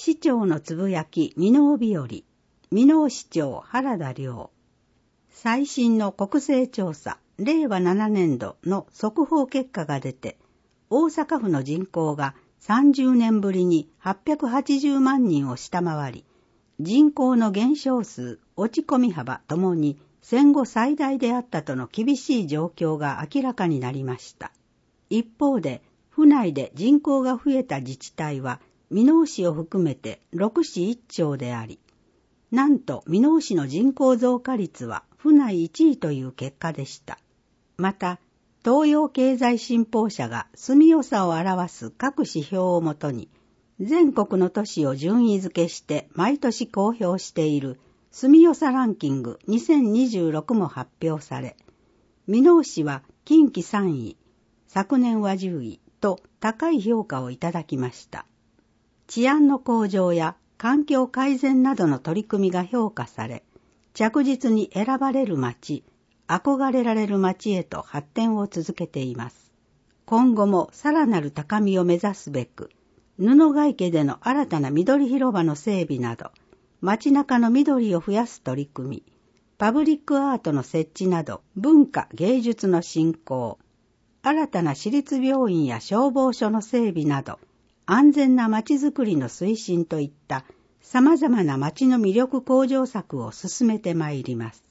市長のつぶやき箕面日和、箕面市長原田良。最新の国勢調査令和7年度の速報結果が出て、大阪府の人口が30年ぶりに880万人を下回り、人口の減少数、落ち込み幅ともに戦後最大であったとの厳しい状況が明らかになりました。一方で、府内で人口が増えた自治体は、箕面市を含めて6市1町であり、なんと箕面市の人口増加率は府内1位という結果でした。また、東洋経済新報社が住みよさを表す各指標をもとに、全国の都市を順位付けして毎年公表している住みよさランキング2026も発表され、箕面市は近畿3位、昨年は10位と高い評価をいただきました。治安の向上や環境改善などの取り組みが評価され、着実に選ばれる町、憧れられる町へと発展を続けています。今後もさらなる高みを目指すべく、布ヶ池での新たな緑広場の整備など、街中の緑を増やす取り組み、パブリックアートの設置など、文化芸術の振興、新たな私立病院や消防署の整備など、安全な街づくりの推進といった様々な街の魅力向上策を進めてまいります。